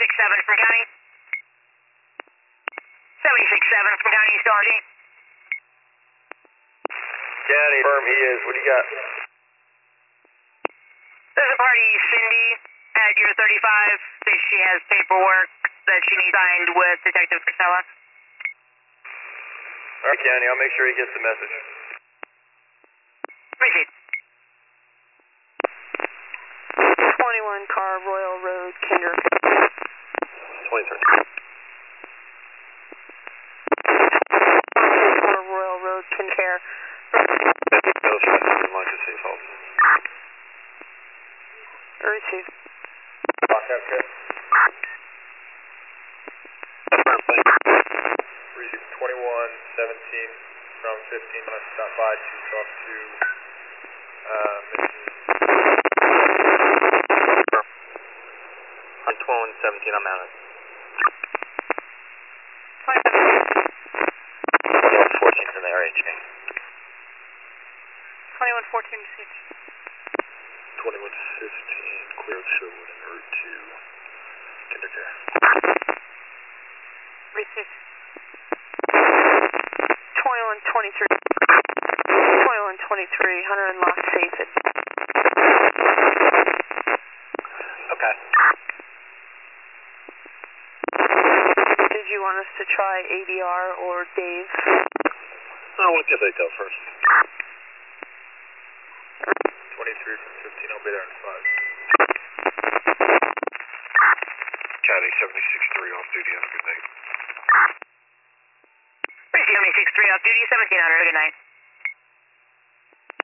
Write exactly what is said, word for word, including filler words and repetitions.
seventy-six seven from County. seventy-six seven from County, you still on G? County, firm he is. What do you got? There's a party, Cindy, at your thirty-five. Says she has paperwork that she needs signed with Detective Casella. All right, County, I'll make sure he gets the message. Proceed. twenty-one car, Royal Road, Kinder. twenty-three. Royal Road, Kinder. Receive. Lockout kit. Receive twenty-one seventeen from fifteen. Let's stop by to talk to uh, Missus I'm twenty-one seventeen, I'm mounted. twenty-one fourteen in the area chain. twenty-one fourteen received. twenty-one fifteen, clear of Sherwood and Route two. Kindercare. Received. twenty-one twenty-three. twenty-one twenty-three, Hunter and Lock safe it. Okay. Did you want us to try A D R or Dave? I want to get that go first. twenty-three from fifteen, I'll be there in five. County seventy-six three off duty, have a good night. Receive seventy-six three off duty, seventeen hundred, good night.